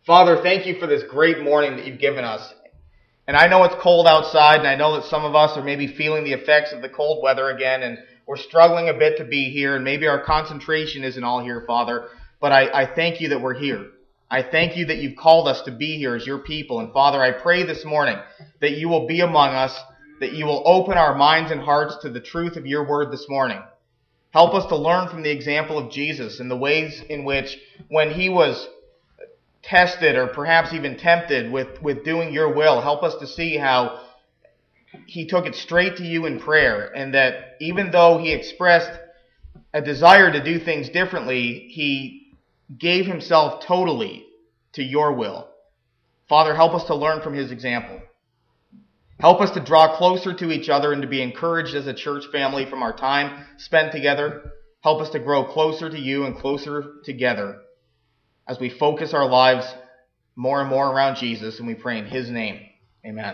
Father, thank you for this great morning that you've given us. And I know it's cold outside, and I know that some of us are maybe feeling the effects of the cold weather again, and we're struggling a bit to be here, and maybe our concentration isn't all here, Father. But I thank you that we're here. I thank you that you've called us to be here as your people. And Father, I pray this morning that you will be among us, that you will open our minds and hearts to the truth of your word this morning. Help us to learn from the example of Jesus and the ways in which, when he was tested or perhaps even tempted with doing your will, help us to see how he took it straight to you in prayer, and that even though he expressed a desire to do things differently, he gave himself totally to your will. Father, help us to learn from his example. Help us to draw closer to each other and to be encouraged as a church family from our time spent together. Help us to grow closer to you and closer together as we focus our lives more and more around Jesus, and we pray in his name. Amen.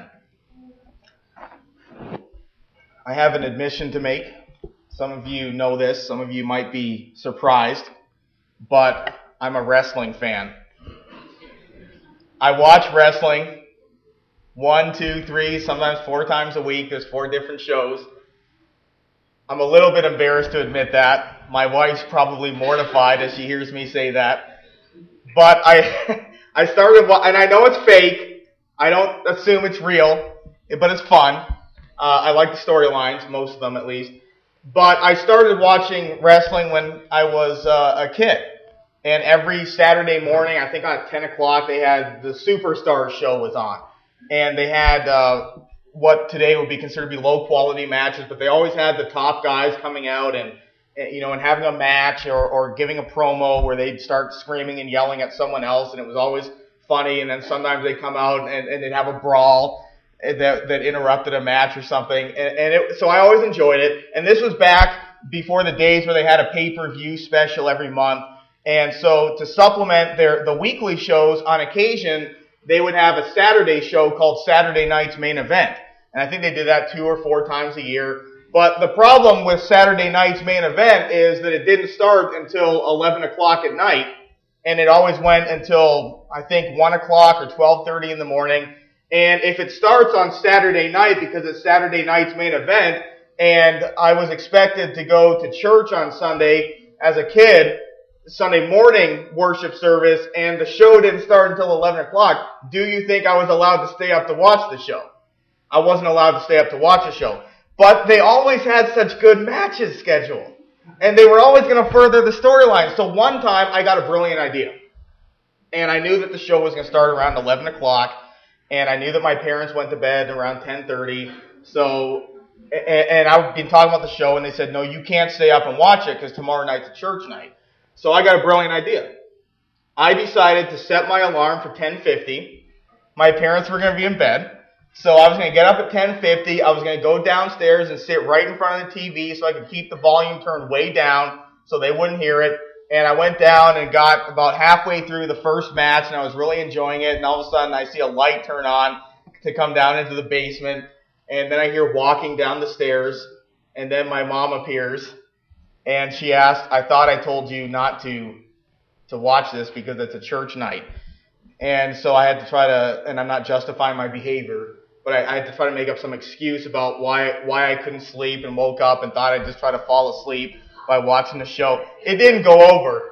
I have an admission to make. Some of you know this. Some of you might be surprised, but I'm a wrestling fan. I watch wrestling 1, 2, 3, sometimes 4 times a week. There's 4 different shows. I'm a little bit embarrassed to admit that. My wife's probably mortified as she hears me say that. But I started, and I know it's fake. I don't assume it's real, but it's fun. I like the storylines, most of them at least. But I started watching wrestling when I was a kid. And every Saturday morning, I think at 10 o'clock, they had the Superstars show was on. And they had what today would be considered to be low-quality matches, but they always had the top guys coming out and having a match or giving a promo where they'd start screaming and yelling at someone else, and it was always funny. And then sometimes they'd come out and they'd have a brawl that interrupted a match or something. So I always enjoyed it. And this was back before the days where they had a pay-per-view special every month. And so to supplement the weekly shows, on occasion, they would have a Saturday show called Saturday Night's Main Event. And I think they did that 2 or 4 times a year. But the problem with Saturday Night's Main Event is that it didn't start until 11 o'clock at night, and it always went until, I think, 1 o'clock or 12:30 in the morning. And if it starts on Saturday night, because it's Saturday Night's Main Event, and I was expected to go to church on Sunday as a kid, Sunday morning worship service, and the show didn't start until 11 o'clock, do you think I was allowed to stay up to watch the show? I wasn't allowed to stay up to watch the show. But they always had such good matches scheduled. And they were always going to further the storyline. So one time I got a brilliant idea. And I knew that the show was going to start around 11 o'clock. And I knew that my parents went to bed around 10:30. And I've been talking about the show, and they said, no, you can't stay up and watch it because tomorrow night's a church night. So I got a brilliant idea. I decided to set my alarm for 10:50. My parents were going to be in bed. So I was going to get up at 10:50. I was going to go downstairs and sit right in front of the TV so I could keep the volume turned way down so they wouldn't hear it. And I went down and got about halfway through the first match, and I was really enjoying it. And all of a sudden, I see a light turn on to come down into the basement. And then I hear walking down the stairs. And then my mom appears. And she asked, I thought I told you not to watch this because it's a church night. And so I had to try to, and I'm not justifying my behavior, but I had to try to make up some excuse about why I couldn't sleep, and woke up and thought I'd just try to fall asleep by watching the show. It didn't go over.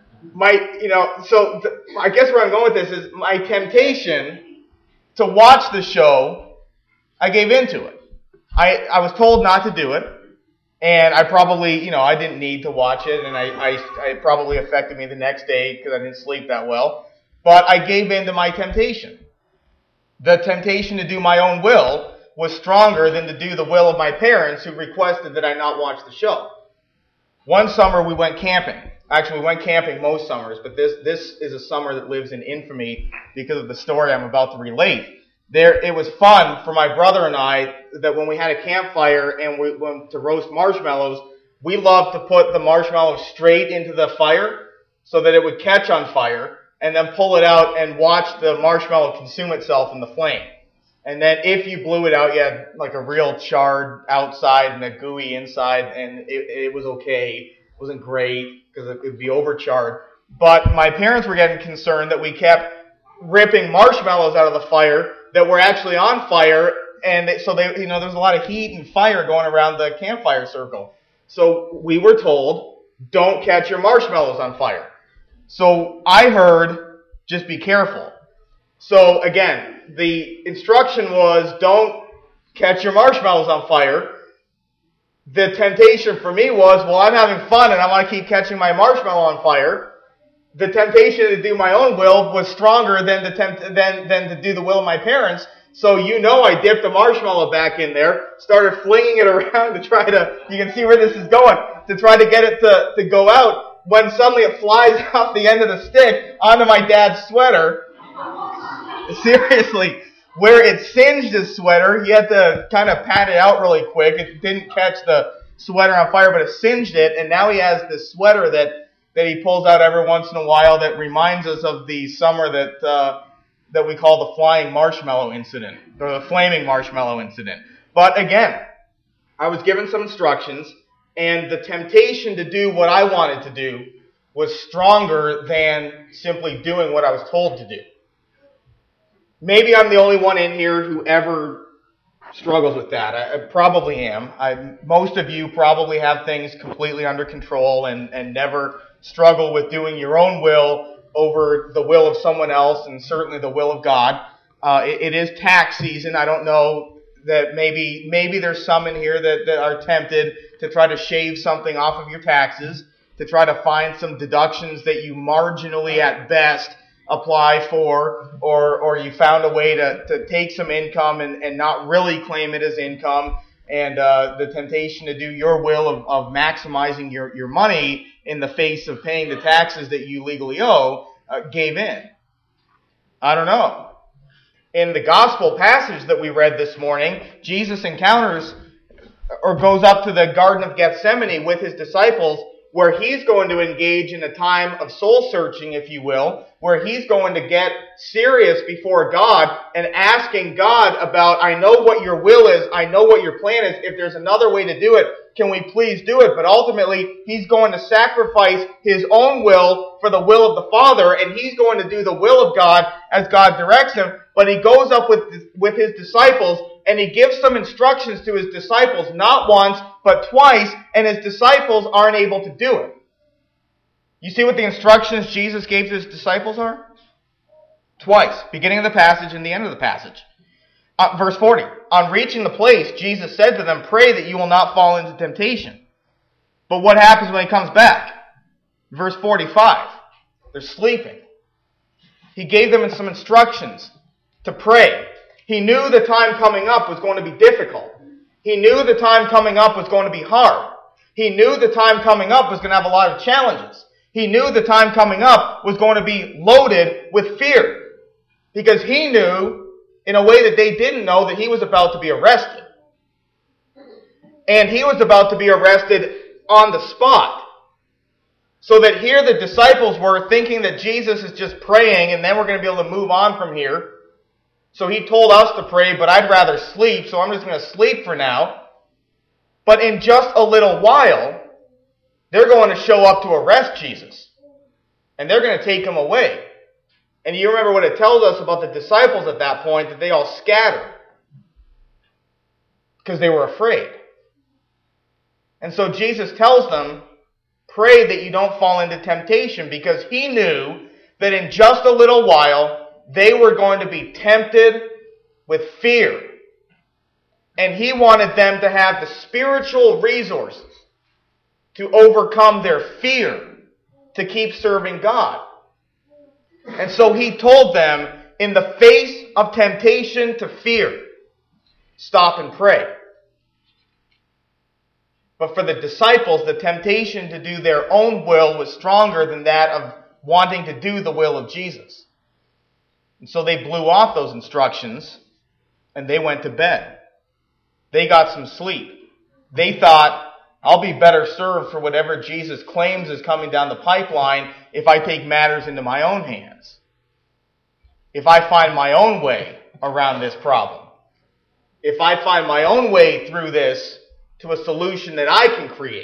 I guess where I'm going with this is my temptation to watch the show, I gave into it. I was told not to do it, and I probably, I didn't need to watch it, and it probably affected me the next day because I didn't sleep that well. But I gave in to my temptation. The temptation to do my own will was stronger than to do the will of my parents, who requested that I not watch the show. One summer we went camping. Actually, we went camping most summers, but this is a summer that lives in infamy because of the story I'm about to relate. It was fun for my brother and I that when we had a campfire and we went to roast marshmallows, we loved to put the marshmallows straight into the fire so that it would catch on fire, and then pull it out and watch the marshmallow consume itself in the flame. And then if you blew it out, you had like a real charred outside and a gooey inside, and it was okay. It wasn't great because it would be overcharred. But my parents were getting concerned that we kept ripping marshmallows out of the fire that were actually on fire, and there's a lot of heat and fire going around the campfire circle. So we were told, don't catch your marshmallows on fire. So I heard, just be careful. So again, the instruction was, don't catch your marshmallows on fire. The temptation for me was, well, I'm having fun and I want to keep catching my marshmallow on fire. The temptation to do my own will was stronger than to do the will of my parents. So I dipped the marshmallow back in there, started flinging it around to try to, you can see where this is going, to try to get it to go out, when suddenly it flies off the end of the stick onto my dad's sweater. Seriously, where it singed his sweater, he had to kind of pat it out really quick. It didn't catch the sweater on fire, but it singed it, and now he has this sweater that he pulls out every once in a while that reminds us of the summer that we call the flying marshmallow incident, or the flaming marshmallow incident. But again, I was given some instructions, and the temptation to do what I wanted to do was stronger than simply doing what I was told to do. Maybe I'm the only one in here who ever struggles with that. I probably am. Most of you probably have things completely under control and never struggle with doing your own will over the will of someone else, and certainly the will of God. It is tax season. I don't know that maybe there's some in here that are tempted to try to shave something off of your taxes, to try to find some deductions that you marginally at best apply for, or you found a way to take some income and not really claim it as income, and the temptation to do your will of maximizing your money in the face of paying the taxes that you legally owe gave in. I don't know. In the gospel passage that we read this morning, Jesus encounters or goes up to the Garden of Gethsemane with his disciples, where he's going to engage in a time of soul searching, if you will, where he's going to get serious before God and asking God about, I know what your will is, I know what your plan is, if there's another way to do it, can we please do it? But ultimately, he's going to sacrifice his own will for the will of the Father, and he's going to do the will of God as God directs him. But he goes up with his disciples, and he gives some instructions to his disciples, not once, but twice, and his disciples aren't able to do it. You see what the instructions Jesus gave to his disciples are? Twice, beginning of the passage and the end of the passage. Verse 40, on reaching the place, Jesus said to them, pray that you will not fall into temptation. But what happens when he comes back? Verse 45, they're sleeping. He gave them some instructions to pray. He knew the time coming up was going to be difficult. He knew the time coming up was going to be hard. He knew the time coming up was going to have a lot of challenges. He knew the time coming up was going to be loaded with fear. Because he knew, in a way that they didn't know, that he was about to be arrested. And he was about to be arrested on the spot. So that here the disciples were thinking that Jesus is just praying and then we're going to be able to move on from here. So he told us to pray, but I'd rather sleep, so I'm just going to sleep for now. But in just a little while, they're going to show up to arrest Jesus. And they're going to take him away. And you remember what it tells us about the disciples at that point, that they all scattered. Because they were afraid. And so Jesus tells them, pray that you don't fall into temptation, because he knew that in just a little while, they were going to be tempted with fear. And he wanted them to have the spiritual resources to overcome their fear, to keep serving God. And so he told them, in the face of temptation to fear, stop and pray. But for the disciples, the temptation to do their own will was stronger than that of wanting to do the will of Jesus. And so they blew off those instructions and they went to bed. They got some sleep. They thought, I'll be better served for whatever Jesus claims is coming down the pipeline if I take matters into my own hands. If I find my own way around this problem. If I find my own way through this to a solution that I can create.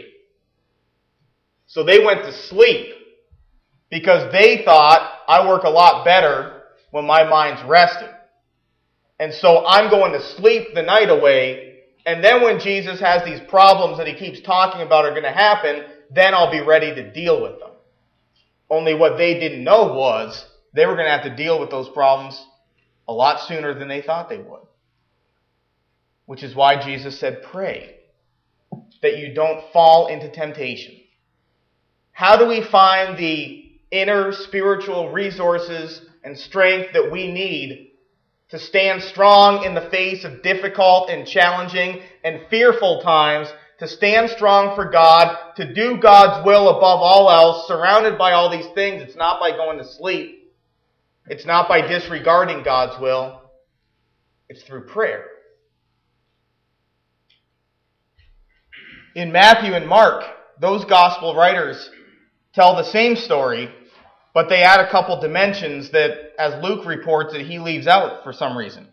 So they went to sleep because they thought, I work a lot better when my mind's rested. And so I'm going to sleep the night away, and then when Jesus has these problems that he keeps talking about are going to happen, then I'll be ready to deal with them. Only what they didn't know was they were going to have to deal with those problems a lot sooner than they thought they would. Which is why Jesus said, pray that you don't fall into temptation. How do we find the inner spiritual resources and strength that we need to stand strong in the face of difficult and challenging and fearful times, to stand strong for God, to do God's will above all else, surrounded by all these things? It's not by going to sleep. It's not by disregarding God's will. It's through prayer. In Matthew and Mark, those gospel writers tell the same story, but they add a couple dimensions that, as Luke reports, that he leaves out for some reason.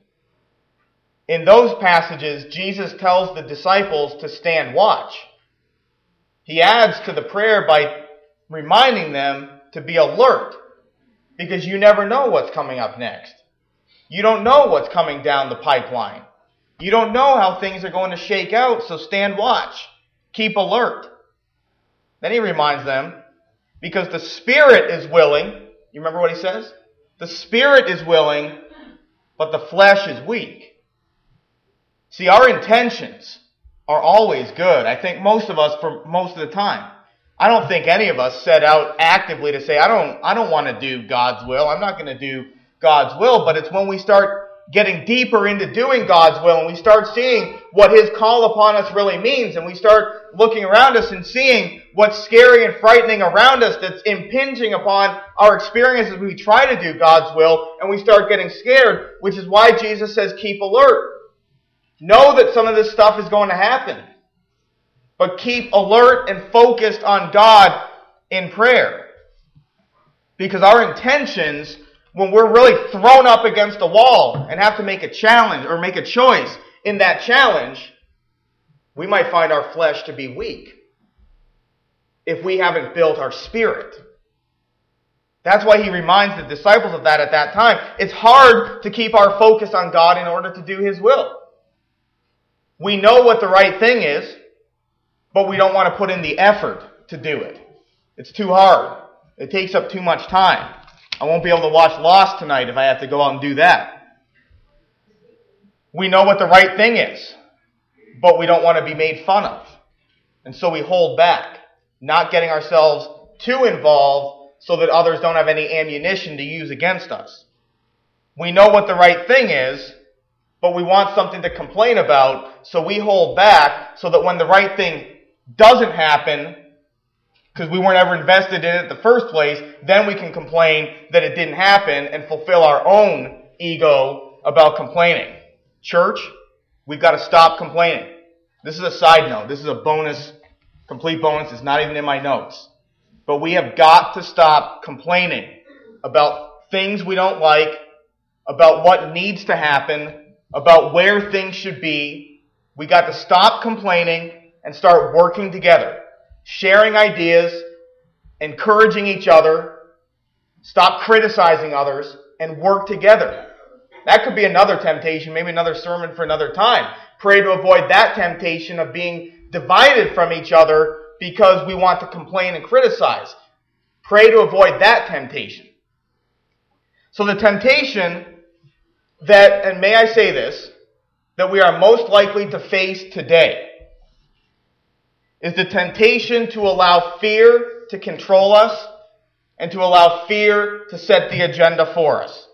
In those passages, Jesus tells the disciples to stand watch. He adds to the prayer by reminding them to be alert, because you never know what's coming up next. You don't know what's coming down the pipeline. You don't know how things are going to shake out, so stand watch. Keep alert. Then he reminds them, because the spirit is willing. You remember what he says? The spirit is willing, but the flesh is weak. See, our intentions are always good. I think most of us, for most of the time. I don't think any of us set out actively to say, I don't want to do God's will. I'm not going to do God's will. But it's when we start getting deeper into doing God's will, and we start seeing what his call upon us really means, and we start looking around us and seeing what's scary and frightening around us that's impinging upon our experiences. We try to do God's will, and we start getting scared, which is why Jesus says, keep alert. Know that some of this stuff is going to happen, but keep alert and focused on God in prayer. Because our intentions, when we're really thrown up against a wall and have to make a challenge or make a choice in that challenge, we might find our flesh to be weak if we haven't built our spirit. That's why he reminds the disciples of that at that time. It's hard to keep our focus on God in order to do his will. We know what the right thing is, but we don't want to put in the effort to do it. It's too hard. It takes up too much time. I won't be able to watch Lost tonight if I have to go out and do that. We know what the right thing is, but we don't want to be made fun of. And so we hold back, not getting ourselves too involved so that others don't have any ammunition to use against us. We know what the right thing is, but we want something to complain about, so we hold back so that when the right thing doesn't happen, because we weren't ever invested in it in the first place, then we can complain that it didn't happen and fulfill our own ego about complaining. Church, we've got to stop complaining. This is a side note. This is a bonus, complete bonus. It's not even in my notes. But we have got to stop complaining about things we don't like, about what needs to happen, about where things should be. We got to stop complaining and start working together, sharing ideas, encouraging each other, stop criticizing others, and work together. That could be another temptation, maybe another sermon for another time. Pray to avoid that temptation of being divided from each other because we want to complain and criticize. Pray to avoid that temptation. So the temptation that, and may I say this, that we are most likely to face today is the temptation to allow fear to control us and to allow fear to set the agenda for us.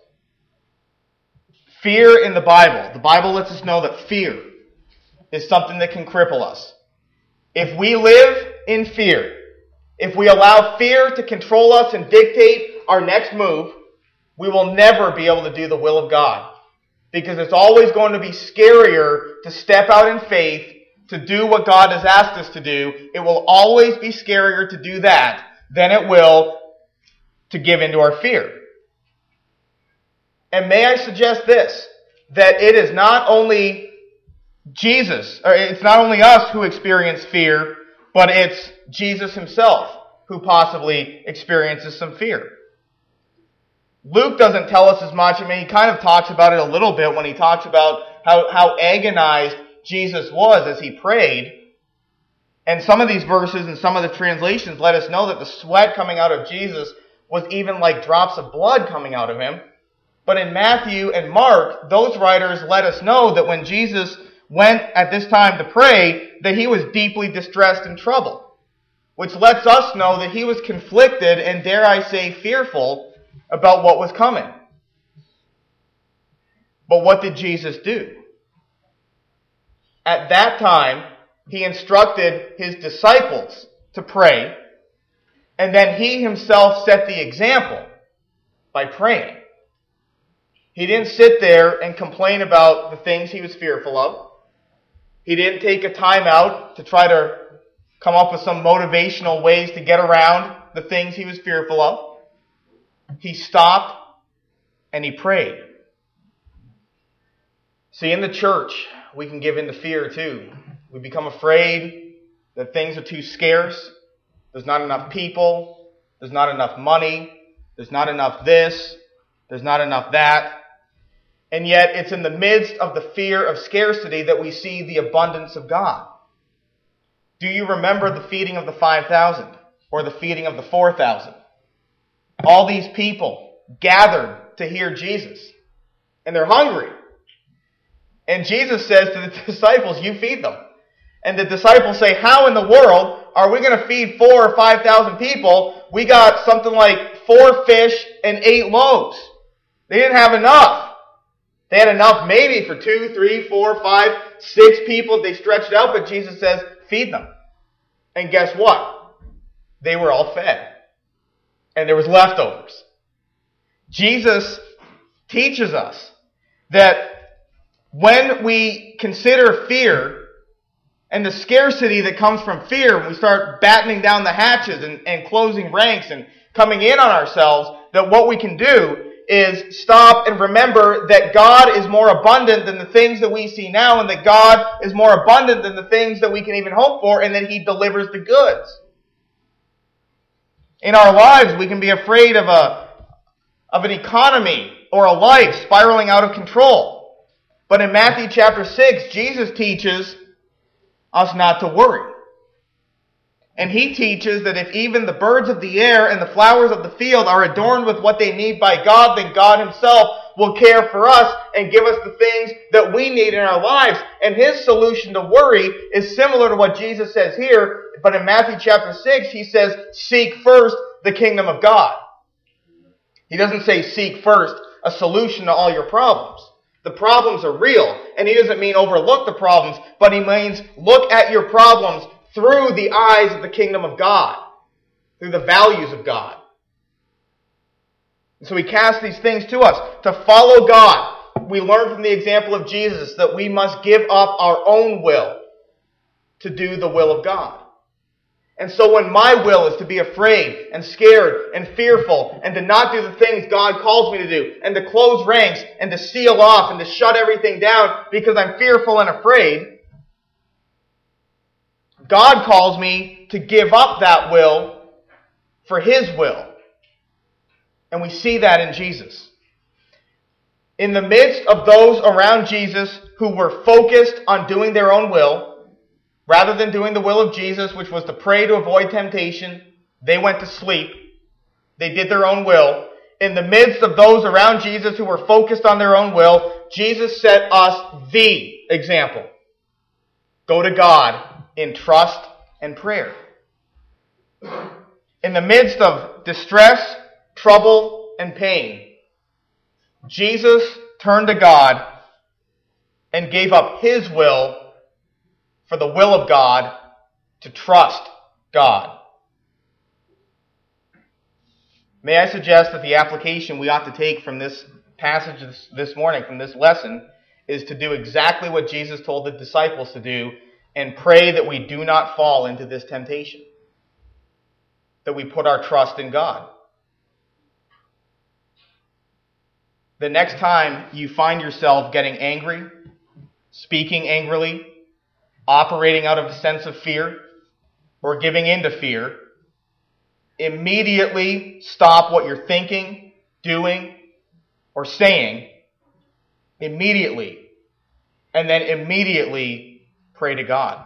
Fear in the Bible lets us know that fear is something that can cripple us. If we live in fear, if we allow fear to control us and dictate our next move, we will never be able to do the will of God. Because it's always going to be scarier to step out in faith, to do what God has asked us to do. It will always be scarier to do that than it will to give into our fear. And may I suggest this, that it is not only Jesus, or it's not only us who experience fear, but it's Jesus himself who possibly experiences some fear. Luke doesn't tell us as much. I mean, he kind of talks about it a little bit when he talks about how agonized Jesus was as he prayed. And some of these verses and some of the translations let us know that the sweat coming out of Jesus was even like drops of blood coming out of him. But in Matthew and Mark, those writers let us know that when Jesus went at this time to pray, that he was deeply distressed and troubled, which lets us know that he was conflicted and, dare I say, fearful about what was coming. But what did Jesus do? At that time, he instructed his disciples to pray, and then he himself set the example by praying. He didn't sit there and complain about the things he was fearful of. He didn't take a time out to try to come up with some motivational ways to get around the things he was fearful of. He stopped and he prayed. See, in the church, we can give in to fear too. We become afraid that things are too scarce. There's not enough people. There's not enough money. There's not enough this. There's not enough that. And yet, it's in the midst of the fear of scarcity that we see the abundance of God. Do you remember the feeding of the 5,000 or the feeding of the 4,000? All these people gathered to hear Jesus, and they're hungry. And Jesus says to the disciples, you feed them. And the disciples say, how in the world are we going to feed 4,000 or 5,000 people? We got something like 4 fish and 8 loaves. They didn't have enough. They had enough maybe for 2, 3, 4, 5, 6 people. They stretched out, but Jesus says, feed them. And guess what? They were all fed. And there was leftovers. Jesus teaches us that when we consider fear and the scarcity that comes from fear, when we start battening down the hatches and closing ranks and coming in on ourselves, that what we can do is stop and remember that God is more abundant than the things that we see now, and that God is more abundant than the things that we can even hope for, and that he delivers the goods. In our lives, we can be afraid of an economy or a life spiraling out of control. But in Matthew chapter 6, Jesus teaches us not to worry. And he teaches that if even the birds of the air and the flowers of the field are adorned with what they need by God, then God himself will care for us and give us the things that we need in our lives. And his solution to worry is similar to what Jesus says here, but in Matthew chapter 6, he says, seek first the kingdom of God. He doesn't say seek first a solution to all your problems. The problems are real, and he doesn't mean overlook the problems, but he means look at your problems through the eyes of the kingdom of God, through the values of God. And so he casts these things to us. To follow God, we learn from the example of Jesus that we must give up our own will to do the will of God. And so when my will is to be afraid and scared and fearful and to not do the things God calls me to do and to close ranks and to seal off and to shut everything down because I'm fearful and afraid, God calls me to give up that will for his will. And we see that in Jesus. In the midst of those around Jesus who were focused on doing their own will, rather than doing the will of Jesus, which was to pray to avoid temptation, they went to sleep. They did their own will. In the midst of those around Jesus who were focused on their own will, Jesus set us the example. Go to God in trust and prayer. In the midst of distress, trouble, and pain, Jesus turned to God and gave up his will for the will of God, to trust God. May I suggest that the application we ought to take from this passage this morning, from this lesson, is to do exactly what Jesus told the disciples to do and pray that we do not fall into this temptation. That we put our trust in God. The next time you find yourself getting angry, speaking angrily, operating out of a sense of fear, or giving in to fear, immediately stop what you're thinking doing, or saying immediately, and then immediately pray to God.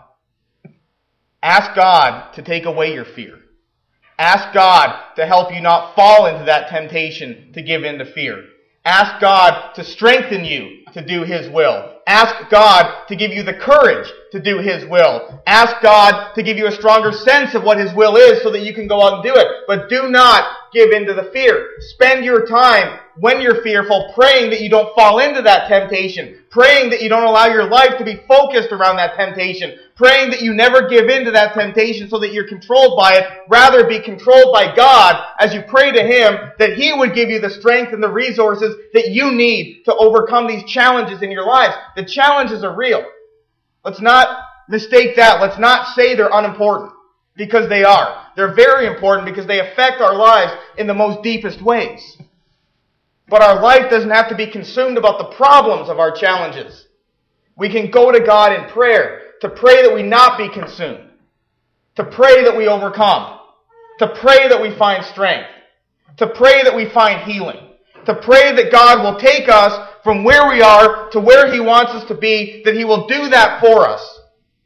Ask God to take away your fear. Ask God to help you not fall into that temptation to give in to fear. Ask God to strengthen you to do His will. Ask God to give you the courage to do His will. Ask God to give you a stronger sense of what His will is so that you can go out and do it. But do not give in to the fear. Spend your time when you're fearful praying that you don't fall into that temptation. Praying that you don't allow your life to be focused around that temptation. Praying that you never give in to that temptation so that you're controlled by it. Rather be controlled by God as you pray to Him that He would give you the strength and the resources that you need to overcome these challenges in your lives. The challenges are real. Let's not mistake that. Let's not say they're unimportant, because they are. They're very important because they affect our lives in the most deepest ways. But our life doesn't have to be consumed about the problems of our challenges. We can go to God in prayer to pray that we not be consumed, to pray that we overcome, to pray that we find strength, to pray that we find healing, to pray that God will take us from where we are to where He wants us to be, that He will do that for us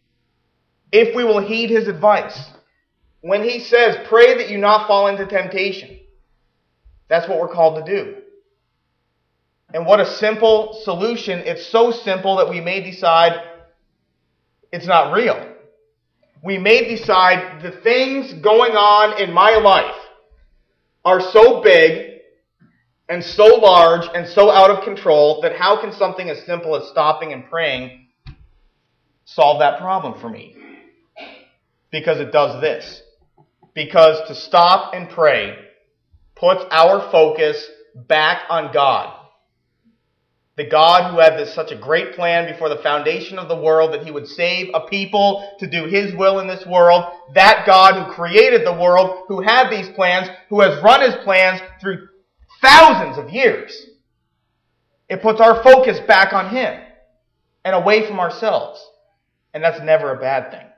if we will heed His advice. When He says, pray that you not fall into temptation, that's what we're called to do. And what a simple solution. It's so simple that we may decide it's not real. We may decide the things going on in my life are so big and so large and so out of control that how can something as simple as stopping and praying solve that problem for me? Because it does this. Because to stop and pray puts our focus back on God. The God who had such a great plan before the foundation of the world that He would save a people to do His will in this world. That God who created the world, who had these plans, who has run His plans through thousands of years. It puts our focus back on Him and away from ourselves. And that's never a bad thing.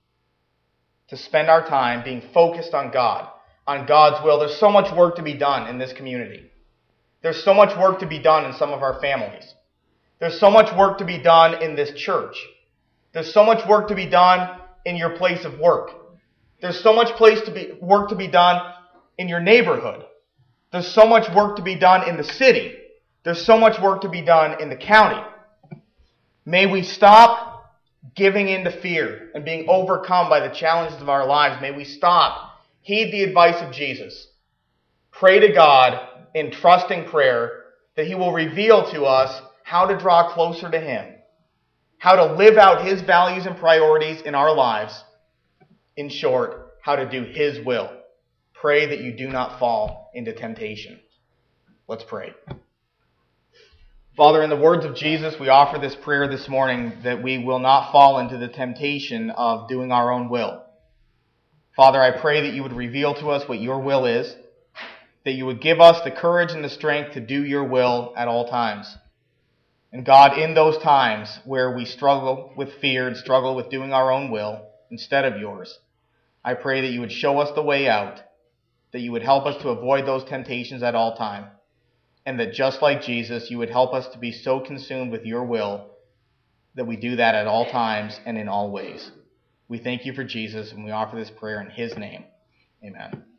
To spend our time being focused on God, on God's will. There's so much work to be done in this community. There's so much work to be done in some of our families. There's so much work to be done in this church. There's so much work to be done in your place of work. There's so much work to be done in your neighborhood. There's so much work to be done in the city. There's so much work to be done in the county. May we stop giving in to fear and being overcome by the challenges of our lives. May we stop. Heed the advice of Jesus. Pray to God in trusting prayer that He will reveal to us how to draw closer to Him, how to live out His values and priorities in our lives. In short, how to do His will. Pray that you do not fall into temptation. Let's pray. Father, in the words of Jesus, we offer this prayer this morning that we will not fall into the temptation of doing our own will. Father, I pray that you would reveal to us what your will is, that you would give us the courage and the strength to do your will at all times. And God, in those times where we struggle with fear and struggle with doing our own will instead of yours, I pray that you would show us the way out, that you would help us to avoid those temptations at all time, and that just like Jesus, you would help us to be so consumed with your will that we do that at all times and in all ways. We thank you for Jesus, and we offer this prayer in His name. Amen.